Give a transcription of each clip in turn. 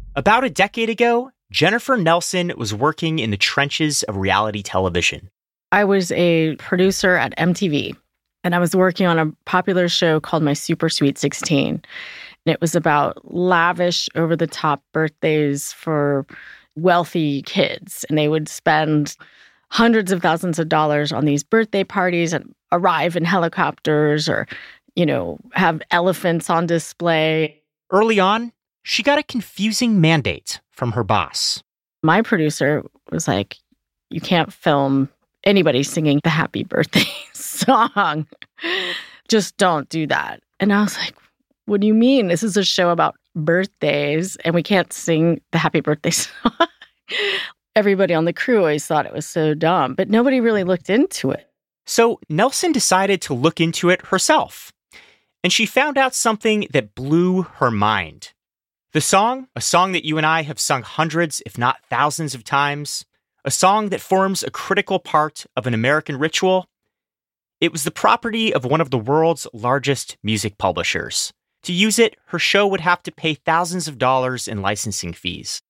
About a decade ago, Jennifer Nelson was working in the trenches of reality television. I was a producer at MTV, and I was working on a popular show called My Super Sweet 16. And it was about lavish, over-the-top birthdays for wealthy kids. And they would spend hundreds of thousands of dollars on these birthday parties and arrive in helicopters or, have elephants on display. Early on, she got a confusing mandate from her boss. My producer was like, you can't film anybody singing the happy birthday song. Just don't do that. And I was like, what do you mean? This is a show about birthdays and we can't sing the happy birthday song. Everybody on the crew always thought it was so dumb, but nobody really looked into it. So Nelson decided to look into it herself. And she found out something that blew her mind. The song, a song that you and I have sung hundreds, if not thousands of times, a song that forms a critical part of an American ritual, it was the property of one of the world's largest music publishers. To use it, her show would have to pay thousands of dollars in licensing fees.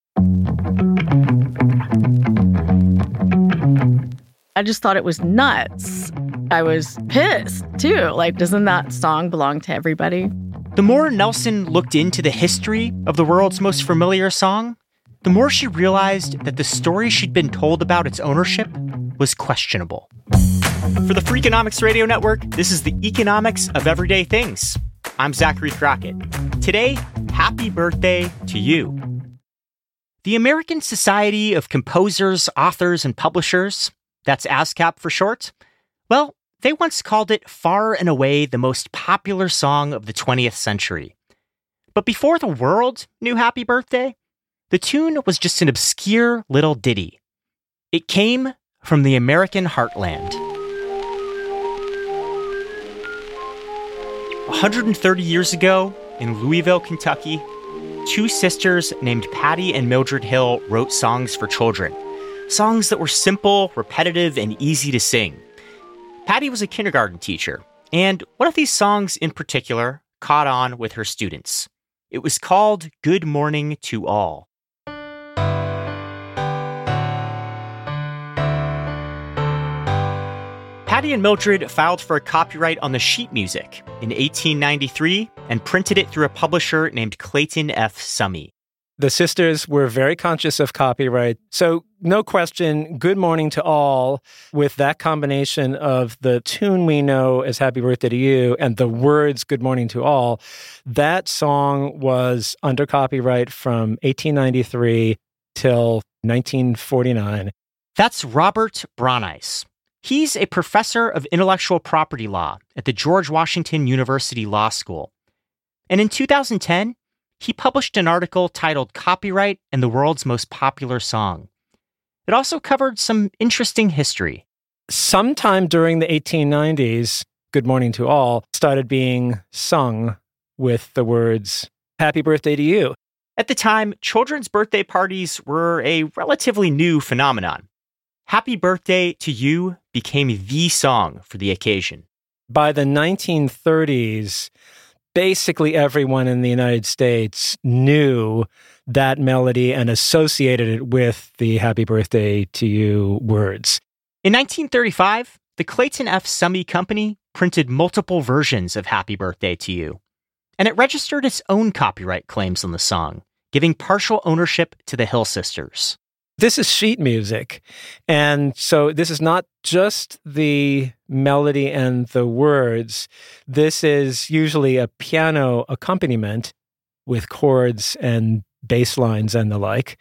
I just thought it was nuts. I was pissed, too. Like, doesn't that song belong to everybody? The more Nelson looked into the history of the world's most familiar song, the more she realized that the story she'd been told about its ownership was questionable. For the Freakonomics Radio Network, this is the Economics of Everyday Things. I'm Zachary Crockett. Today, happy birthday to you. The American Society of Composers, Authors, and Publishers, that's ASCAP for short, well, they once called it far and away the most popular song of the 20th century. But before the world knew Happy Birthday, the tune was just an obscure little ditty. It came from the American heartland. 130 years ago, in Louisville, Kentucky, two sisters named Patty and Mildred Hill wrote songs for children. Songs that were simple, repetitive, and easy to sing. Patty was a kindergarten teacher, and one of these songs in particular caught on with her students. It was called Good Morning to All. Patty and Mildred filed for a copyright on the sheet music in 1893 and printed it through a publisher named Clayton F. Summy. The sisters were very conscious of copyright. So no question, Good Morning to All, with that combination of the tune we know as Happy Birthday to You and the words Good Morning to All, that song was under copyright from 1893 till 1949. That's Robert Brauneis. He's a professor of intellectual property law at the George Washington University Law School. And in 2010, he published an article titled Copyright and the World's Most Popular Song. It also covered some interesting history. Sometime during the 1890s, Good Morning to All started being sung with the words, Happy Birthday to You. At the time, children's birthday parties were a relatively new phenomenon. Happy Birthday to You became the song for the occasion. By the 1930s, basically everyone in the United States knew that melody and associated it with the Happy Birthday to You words. In 1935, the Clayton F. Summy Company printed multiple versions of Happy Birthday to You, and it registered its own copyright claims on the song, giving partial ownership to the Hill sisters. This is sheet music, and so this is not just the melody and the words. This is usually a piano accompaniment with chords and bass lines and the like.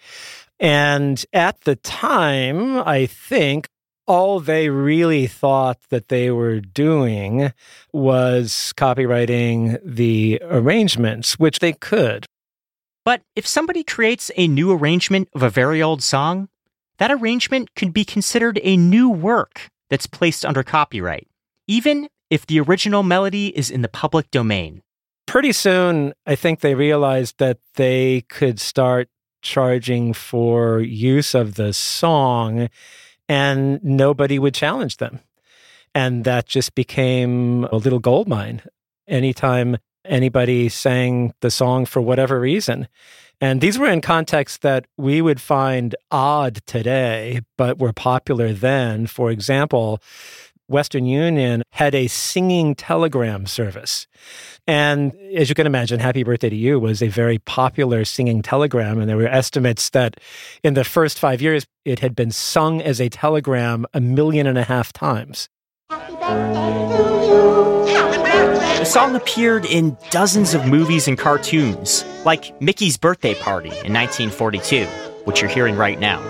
And at the time, I think all they really thought that they were doing was copyrighting the arrangements, which they could. But if somebody creates a new arrangement of a very old song, that arrangement could be considered a new work that's placed under copyright, even if the original melody is in the public domain. Pretty soon, I think they realized that they could start charging for use of the song, and nobody would challenge them. And that just became a little goldmine. Anytime Anybody sang the song for whatever reason. And these were in contexts that we would find odd today, but were popular then. For example, Western Union had a singing telegram service. And as you can imagine, Happy Birthday to You was a very popular singing telegram. And there were estimates that in the first 5 years, it had been sung as a telegram 1.5 million times. Happy birthday to you. Happy birthday. The song appeared in dozens of movies and cartoons, like Mickey's Birthday Party in 1942, which you're hearing right now.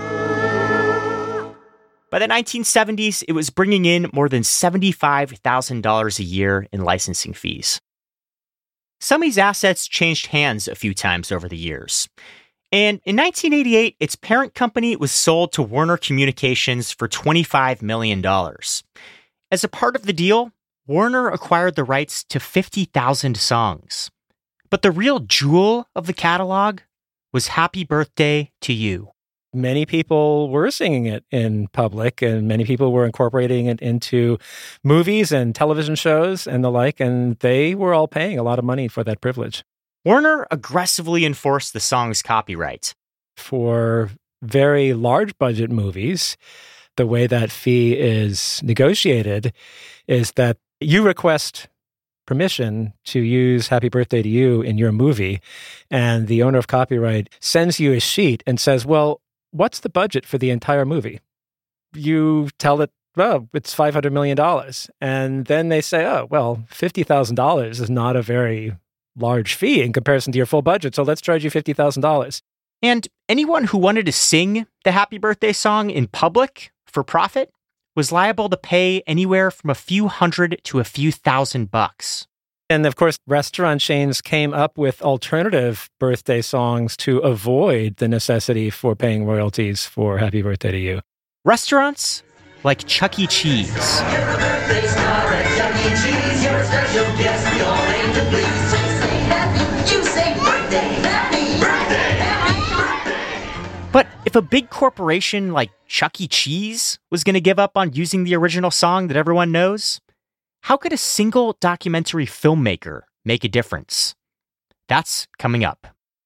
By the 1970s, it was bringing in more than $75,000 a year in licensing fees. Some of these assets changed hands a few times over the years. And in 1988, its parent company was sold to Warner Communications for $25 million. As a part of the deal, Warner acquired the rights to 50,000 songs. But the real jewel of the catalog was Happy Birthday to You. Many people were singing it in public, and many people were incorporating it into movies and television shows and the like, and they were all paying a lot of money for that privilege. Warner aggressively enforced the song's copyright. For very large budget movies, the way that fee is negotiated is that you request permission to use Happy Birthday to You in your movie, and the owner of copyright sends you a sheet and says, well, what's the budget for the entire movie? You tell it, well, it's $500 million. And then they say, oh, well, $50,000 is not a very large fee in comparison to your full budget, so let's charge you $50,000. And anyone who wanted to sing the Happy Birthday song in public for profit was liable to pay anywhere from a few hundred to a few $1,000. And of course, restaurant chains came up with alternative birthday songs to avoid the necessity for paying royalties for Happy Birthday to You. Restaurants like Chuck E. Cheese. You're a birthday star at Chuck E. Cheese. You're a special guest. We all aim to please. We say happy, you say birthday. Happy birthday. Happy birthday. But if a big corporation like Chuck E. Cheese was going to give up on using the original song that everyone knows, how could a single documentary filmmaker make a difference? That's coming up.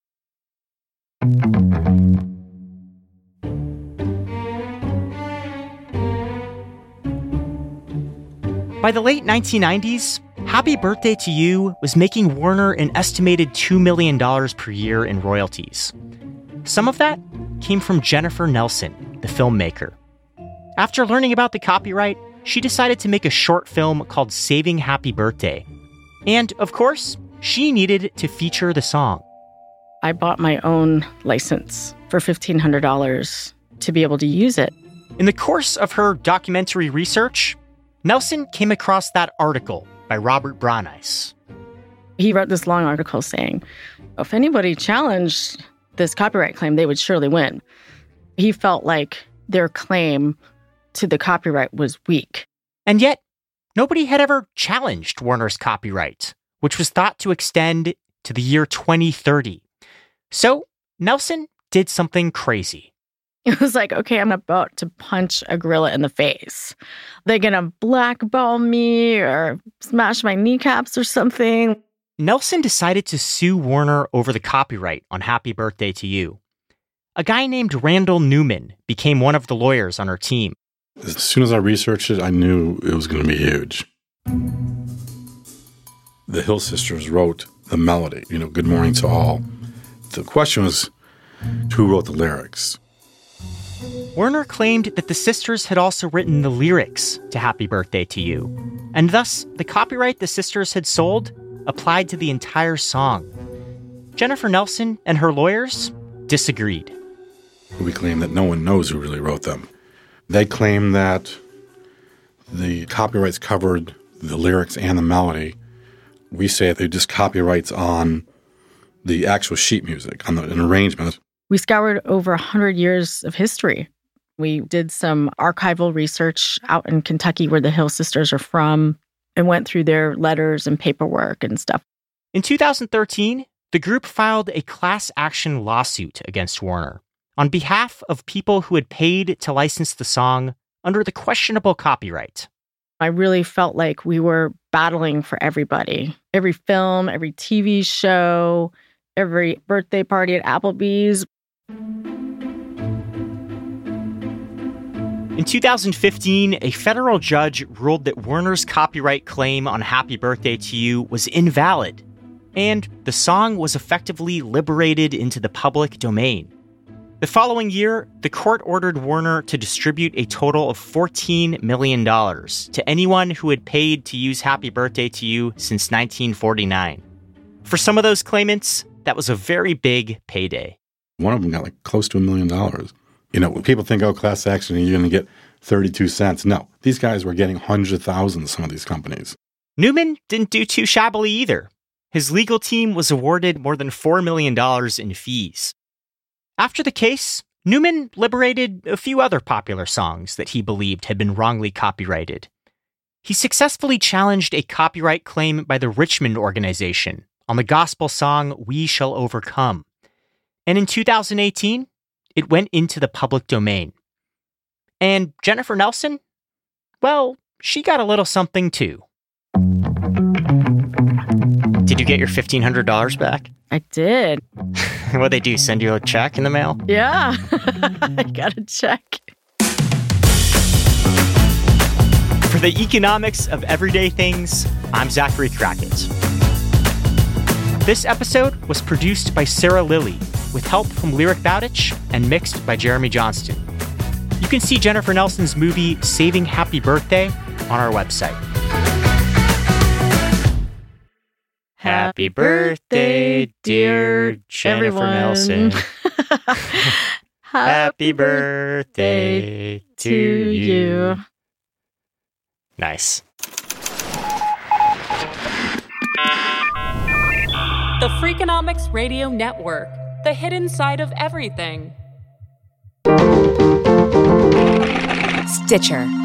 By the late 1990s, Happy Birthday to You was making Warner an estimated $2 million per year in royalties. Some of that came from Jennifer Nelson, the filmmaker. After learning about the copyright, she decided to make a short film called Saving Happy Birthday. And, of course, she needed to feature the song. I bought my own license for $1,500 to be able to use it. In the course of her documentary research, Nelson came across that article by Robert Brauneis. He wrote this long article saying, if anybody challenged this copyright claim, they would surely win. He felt like their claim to the copyright was weak. And yet, nobody had ever challenged Warner's copyright, which was thought to extend to the year 2030. So Nelson did something crazy. It was like, okay, I'm about to punch a gorilla in the face. They're going to blackball me or smash my kneecaps or something. Nelson decided to sue Warner over the copyright on Happy Birthday to You. A guy named Randall Newman became one of the lawyers on her team. As soon as I researched it, I knew it was going to be huge. The Hill Sisters wrote the melody, Good Morning to All. The question was, who wrote the lyrics? Warner claimed that the sisters had also written the lyrics to Happy Birthday to You, and thus the copyright the sisters had sold applied to the entire song. Jennifer Nelson and her lawyers disagreed. We claim that no one knows who really wrote them. They claim that the copyrights covered the lyrics and the melody. We say they just copyrights on the actual sheet music, on an arrangement. We scoured over 100 years of history. We did some archival research out in Kentucky, where the Hill Sisters are from, and went through their letters and paperwork and stuff. In 2013, the group filed a class action lawsuit against Warner on behalf of people who had paid to license the song under the questionable copyright. I really felt like we were battling for everybody. Every film, every TV show, every birthday party at Applebee's. In 2015, a federal judge ruled that Warner's copyright claim on Happy Birthday to You was invalid, and the song was effectively liberated into the public domain. The following year, the court ordered Warner to distribute a total of $14 million to anyone who had paid to use Happy Birthday to You since 1949. For some of those claimants, that was a very big payday. One of them got like close to $1 million. You know, when people think, oh, class action, you're going to get 32 cents. No, these guys were getting hundreds of thousands, some of these companies. Newman didn't do too shabbily either. His legal team was awarded more than $4 million in fees. After the case, Newman liberated a few other popular songs that he believed had been wrongly copyrighted. He successfully challenged a copyright claim by the Richmond Organization on the gospel song We Shall Overcome. And in 2018, it went into the public domain. And Jennifer Nelson? Well, she got a little something too. Did you get your $1,500 back? I did. What'd they do, send you a check in the mail? Yeah, I got a check. For the economics of everyday things, I'm Zachary Crockett. This episode was produced by Sarah Lilly, with help from Lyric Bowditch and mixed by Jeremy Johnston. You can see Jennifer Nelson's movie Saving Happy Birthday on our website. Happy birthday, dear Jennifer Nelson. Happy birthday to you. Nice. The Freakonomics Radio Network. The hidden side of everything. Stitcher.